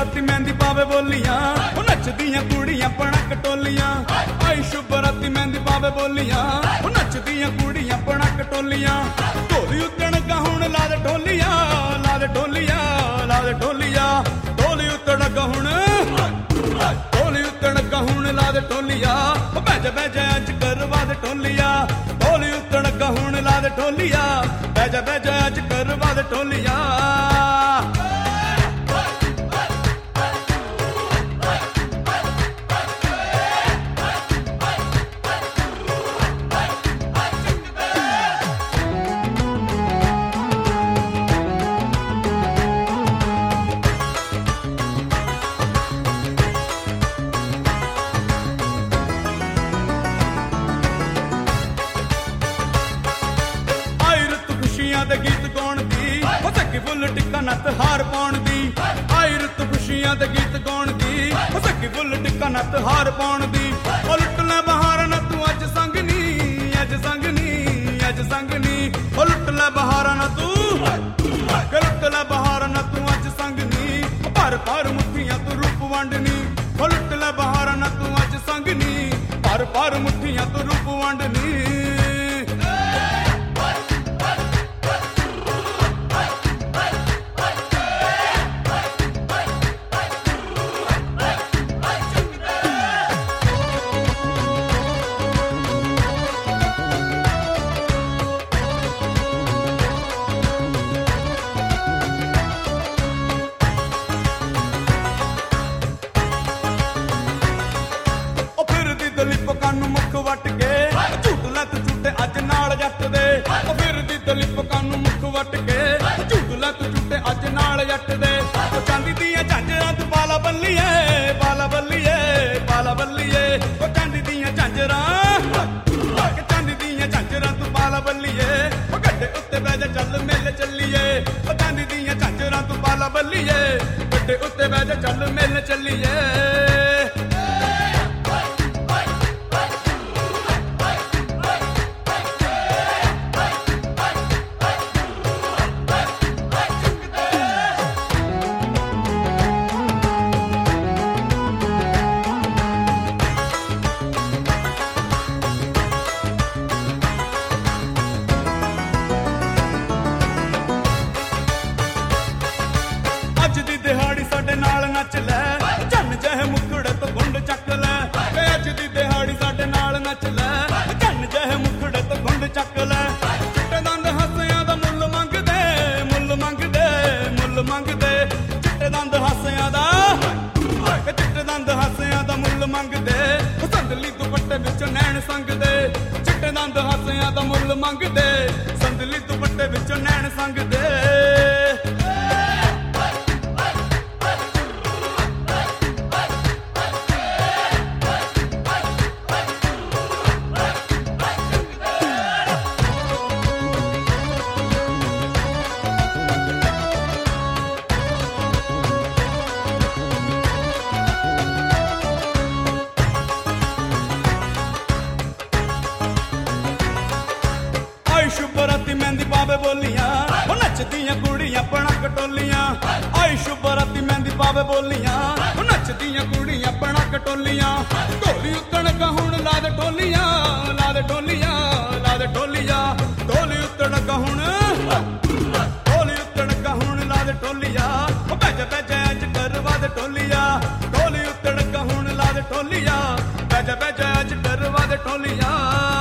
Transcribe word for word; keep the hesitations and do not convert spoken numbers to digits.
ਰਾਤੀ ਮਹਿੰਦੀ ਪਾਵੇ ਬੋਲੀਆਂ ਉਹ ਨੱਚਦੀਆਂ ਕੁੜੀਆਂ ਪਣਕ ਟੋਲੀਆਂ ਆਈ ਸ਼ੁਭ ਰਾਤੀ ਮਹਿੰਦੀ ਪਾਵੇ ਬੋਲੀਆਂ ਉਹ ਨੱਚਦੀਆਂ ਕੁੜੀਆਂ ਪਣਕ ਟੋਲੀਆਂ ਢੋਲੀ ਉੱਤਣ ਗਾਹੁਣ ਲਾ ਦੇ ਢੋਲੀਆਂ ਲਾ ਦੇ ਢੋਲੀਆਂ ਲਾ ਦੇ ਢੋਲੀਆਂ ਢੋਲੀ ਉੱਤਣ ਗਾਹੁਣ ਢੋਲੀ ਉੱਤਣ ਗਾਹੁਣ ਲਾ ਦੇ ਢੋਲੀਆਂ ਉਹ ਬੈਜ ਬੈਜ ਅੱਜ ਕਰਵਾ ਦੇ ਢੋਲੀਆਂ ਢੋਲੀ ਉੱਤਣ ਗਾਹੁਣ ਲਾ ਦੇ ਢੋਲੀਆਂ ਬੈਜ ਬੈਜ ਅੱਜ ਕਰਵਾ ਦੇ ਢੋਲੀਆਂ ਦੇ ਗੀਤ ਗਾਉਣ ਦੀ ਉਹ ਸੱਗੀ ਫੁੱਲ ਟਿੱਕਾ ਨੱਤ ਹਾਰ ਪਾਉਣ ਦੀ ਆਈ ਰੁੱਤ ਖੁਸ਼ੀਆਂ ਦੇ ਗੀਤ ਗਾਉਣ ਦੀ ਉਹ ਸੱਗੀ ਫੁੱਲ ਟਿੱਕਾ ਨੱਤ ਹਾਰ ਪਾਉਣ ਦੀ ਉਹ ਲੁੱਟ ਲੈ ਬਹਾਰ ਨਾ ਤੂੰ ਅੱਜ ਸੰਗ ਨੀ ਅੱਜ ਸੰਗ ਨੀ ਅੱਜ ਸੰਗ ਨੀ ਉਹ ਲੁੱਟ ਲੈ ਬਹਾਰ ਨਾ ਤੂੰ ਲੁੱਟ ਲੈ ਬਹਾਰ ਨਾ ਤੂੰ ਅੱਜ ਸੰਗ ਨੀ ਭਰ ਭਰ ਮੁੱਠੀਆਂ ਤੂੰ ਰੂਪ ਵੰਡਨੀ ਉਹ ਲੁੱਟ ਲੈ ਬਹਾਰ ਨਾ ਤੂੰ ਅੱਜ ਸੰਗ ਨੀ ਭਰ ਭਰ ਮੁੱਠੀਆਂ ਤੂੰ ਰੂਪ ਵੰਡਨੀ ਦਲੀਪ ਕਾਨੂੰ ਮੁੱਖ ਵੱਟ ਕੇ ਝੂਟ ਲੱਤ ਝੂਟੇ ਅੱਜ ਨਾਲ ਜੱਟ ਦੇ ਉਹ ਫਿਰਦੀ ਦਲੀਪ ਕਾਨੂੰ ਮੁੱਖ ਵੱਟ ਕੇ ਝੂਟ ਲੱਤ ਝੂਟੇ ਅੱਜ ਨਾਲ ਜੱਟ ਦੇ ਉਹ ਚਾਂਦੀ ਦੀਆਂ ਝਾਂਜਰਾਂ ਤੂੰ ਬਾਲਾ ਬੱਲੀਏ ਬਾਲਾ ਬੱਲੀਏ ਬਾਲਾ ਬੱਲੀਏ ਉਹ ਚਾਂਦੀ ਦੀਆਂ ਝਾਂਜਰਾਂ ਕਿ ਚਾਂਦੀ ਦੀਆਂ ਝਾਂਜਰਾਂ ਤੂੰ ਬਾਲਾ ਬੱਲੀਏ ਉਹ ਗੱਡੇ ਉੱਤੇ ਬਹਿ ਜਾ ਚੱਲ ਮਿਲ ਚੱਲੀਏ ਉਹ ਚਾਂਦੀ ਦੀਆਂ ਝਾਂਜਰਾਂ ਤੂੰ ਬਾਲਾ ਬੱਲੀਏ ਗੱਡੇ ਉੱਤੇ ਬਹਿ ਜਾ ਚੱਲ ਮਿਲ ਚੱਲੀਏ ਅੱਜ ਦੀ ਦਿਹਾੜੀ ਸਾਡੇ ਨਾਲ ਨੱਚ ਲੈ ਚੰਨ ਜਿਹੇ ਮੁਖੜੇ ਤੋਂ ਗੁੰਡ ਚੱਕ ਲੈ ਵੇ ਅੱਜ ਦੀ ਦਿਹਾੜੀ ਸਾਡੇ ਨਾਲ ਨੱਚ ਲੈ ਚੰਨ ਜਿਹੇ ਮੁਖੜੇ ਤੋਂ ਗੁੰਡ ਚੱਕ ਲੈ ਚਿੱਟੇ ਦੰਦ ਹਾਸਿਆਂ ਦਾ ਮੁੱਲ ਮੰਗਦੇ ਮੁੱਲ ਮੰਗਦੇ ਮੁੱਲ ਮੰਗਦੇ ਚਿੱਟੇ ਦੰਦ ਹਾਸਿਆਂ ਦਾ ਚਿੱਟੇ ਦੰਦ ਹਾਸਿਆਂ ਦਾ ਮੁੱਲ ਮੰਗਦੇ ਉਹ ਸੰਦਲੀ ਦੁਪੱਟੇ ਵਿੱਚ ਨੈਣ ਸੰਗਦੇ ਚਿੱਟੇ ਦੰਦ ਹਾਸਿਆਂ ਦਾ ਮੁੱਲ ਮੰਗਦੇ ਸੰਦਲੀ ਦੁਪੱਟੇ ਵਿੱਚ ਨੈਣ ਸੰਗਦੇ ਆਈ ਸ਼ੁਭ ਰਾਤੀ ਮਹਿੰਦੀ ਪਾਵੇ ਬੋਲੀਆਂ ਉਹ ਨੱਚਦੀਆਂ ਕੁੜੀਆਂ ਪਣਕ ਟੋਲੀਆਂ ਆਈ ਸ਼ੁਭ ਰਾਤੀ ਮਹਿੰਦੀ ਪਾਵੇ ਬੋਲੀਆਂ ਉਹ ਨੱਚਦੀਆਂ ਕੁੜੀਆਂ ਪਣਕ ਟੋਲੀਆਂ ਢੋਲੀ ਉੱਤਣ ਗਾਹੁਣ ਲਾ ਦੇ ਢੋਲੀਆਂ ਲਾ ਦੇ ਢੋਲੀਆਂ ਲਾ ਦੇ ਢੋਲੀਆਂ ਢੋਲੀ ਉੱਤਣ ਗਾਹੁਣ ਢੋਲੀ ਉੱਤਣ ਗਾਹੁਣ ਲਾ ਦੇ ਢੋਲੀਆਂ ਉਹ ਬੈਜ ਬੈਜ ਅੱਜ ਕਰਵਾ ਦੇ ਢੋਲੀਆਂ ਢੋਲੀ ਉੱਤਣ ਗਾਹੁਣ ਲਾ ਦੇ ਢੋਲੀਆਂ ਬੈਜ ਬੈਜ ਅੱਜ ਕਰਵਾ ਦੇ ਢੋਲੀਆਂ